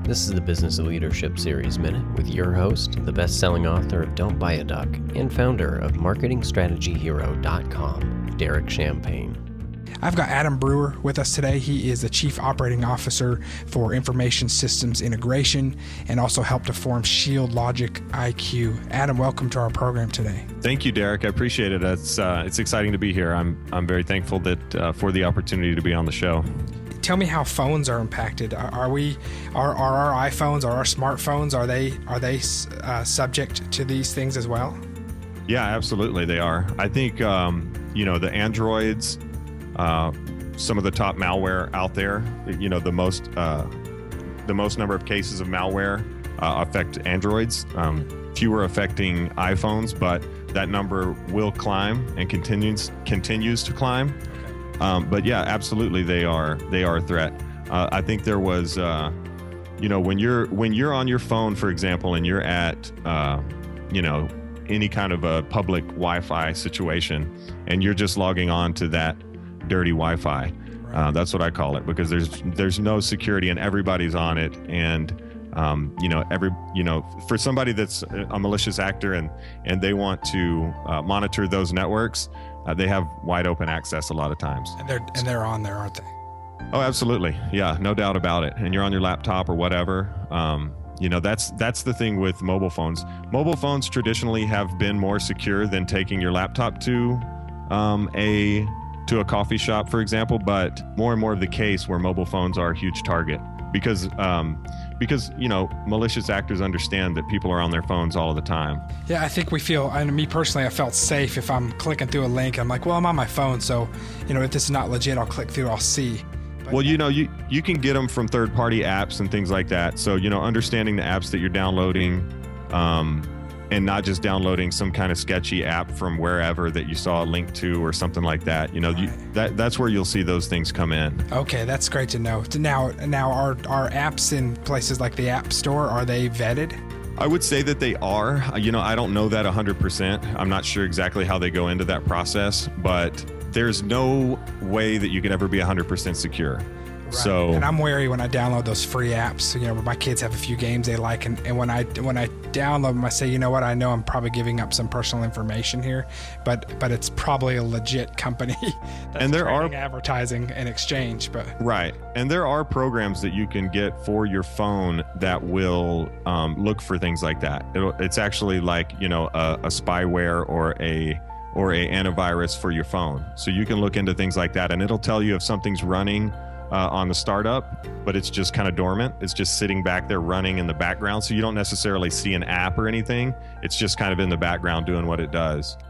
This is the Business of Leadership Series Minute with your host, the best-selling author of Don't Buy a Duck and founder of MarketingStrategyHero.com, Derek Champagne. I've got Adam Brewer with us today. He is the Chief Operating Officer for Information Systems Integration and also helped to form Shield Logic IQ. Adam, welcome to our program today. Thank you, Derek. I appreciate it. It's exciting to be here. I'm very thankful that for the opportunity to be on the show. Tell me how phones are impacted. Are our iPhones, are our smartphones, are they subject to these things as well? Yeah, absolutely, they are. I think the Androids. Some of the top malware out there, the most number of cases of malware affect Androids. Fewer affecting iPhones, but that number will climb and continues to climb. But yeah, absolutely, they are a threat. I think there was, when you're on your phone, for example, and you're at, any kind of a public Wi-Fi situation, and you're just logging on to that dirty Wi-Fi. That's what I call it, because there's no security and everybody's on it. And, for somebody that's a malicious actor and they want to monitor those networks, they have wide open access a lot of times. And they're on there, aren't they? Oh, absolutely. Yeah, no doubt about it. And you're on your laptop or whatever. That's the thing with mobile phones. Mobile phones traditionally have been more secure than taking your laptop to a coffee shop, for example, but more and more of the case where mobile phones are a huge target because malicious actors understand that people are on their phones all of the time. Yeah, I think me personally, I felt safe if I'm clicking through a link. I'm like, well, I'm on my phone, so if this is not legit, I'll click through, I'll see. But, well, you can get them from third-party apps and things like that. So, understanding the apps that you're downloading, and not just downloading some kind of sketchy app from wherever that you saw a link to or something like that. That's where you'll see those things come in. Okay, that's great to know. Now are apps in places like the App Store, are they vetted? I would say that they are. I don't know that 100%. I'm not sure exactly how they go into that process, but there's no way that you can ever be 100% secure. Right. So, and I'm wary when I download those free apps. My kids have a few games they like, and when I download them, I say, I know I'm probably giving up some personal information here, but it's probably a legit company. And there are advertising and exchange, but right. And there are programs that you can get for your phone that will look for things like that. It's actually like a spyware or a antivirus for your phone, so you can look into things like that, and it'll tell you if something's running on the startup, but it's just kind of dormant. It's just sitting back there running in the background. So you don't necessarily see an app or anything. It's just kind of in the background doing what it does.